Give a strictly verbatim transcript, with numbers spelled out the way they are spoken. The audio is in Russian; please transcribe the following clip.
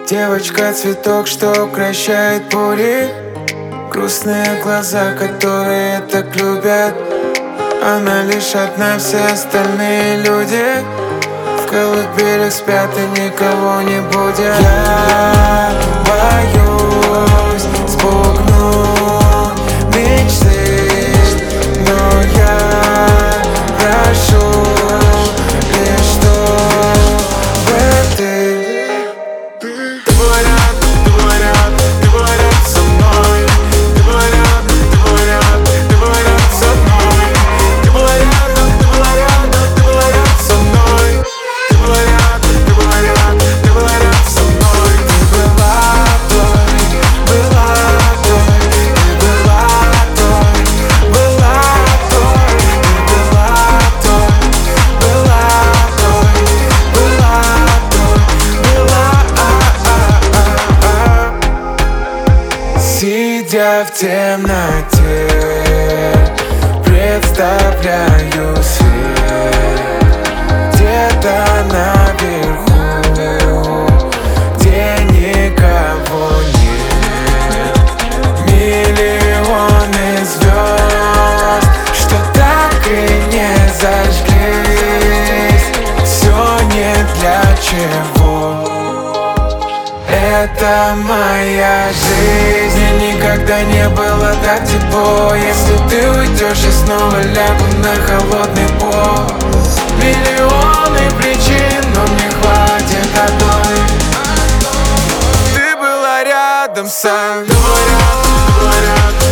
Девочка-цветок, что укращает пули, грустные глаза, которые так любят. Она лишь одна, все остальные люди в колыбелях спят и никого не будет. Я боюсь спугнуть мечты, но я прошу лишь, чтобы ты Ты была рядом, ты была рядом, ты была рядом со мной. Ты была рядом, ты была рядом, ты была рядом со мной. Ты была рядом, ты была рядом, ты была рядом со мной. Ты была рядом, ты была рядом, ты была рядом со мной. Ты была той, была той, ты была той, была той, ты была той, была той, была той, была. Сидя в темноте, представляю свет где-то наверху, где никого нет. Миллионы звезд, что так и не зажглись. Все не для чего. Это моя жизнь, мне никогда не было так тепло. Если ты уйдешь, я снова лягу на холодный пол. Миллионы причин, но мне хватит одной. Ты была рядом со мной. Ты была рядом, ты была рядом.